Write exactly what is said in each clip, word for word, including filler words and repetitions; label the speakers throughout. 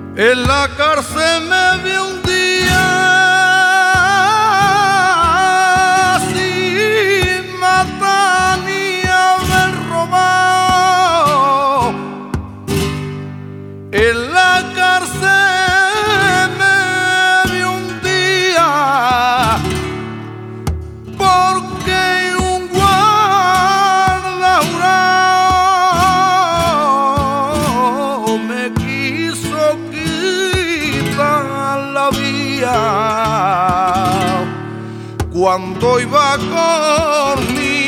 Speaker 1: En la cárcel me vi un día sin matar ni haber robado. En la cárcel me vi un día porque un guarda jurado me quiso quitar la vía cuando iba con mi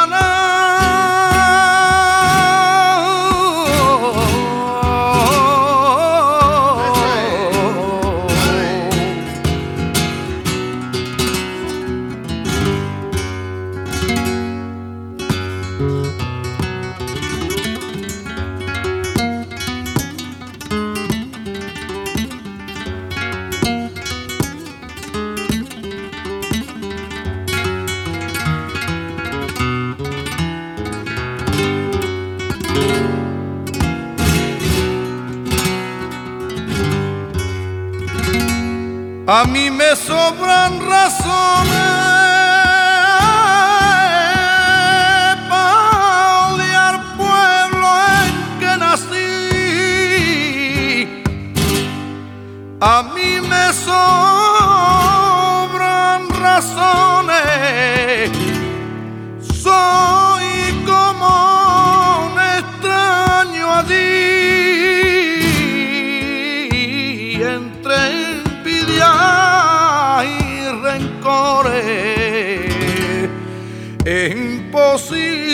Speaker 1: a mí me sobran razones para odiar pueblo en que nací. A mí me sobran razones. Soy como un extraño a ti entre y rencores. Es imposible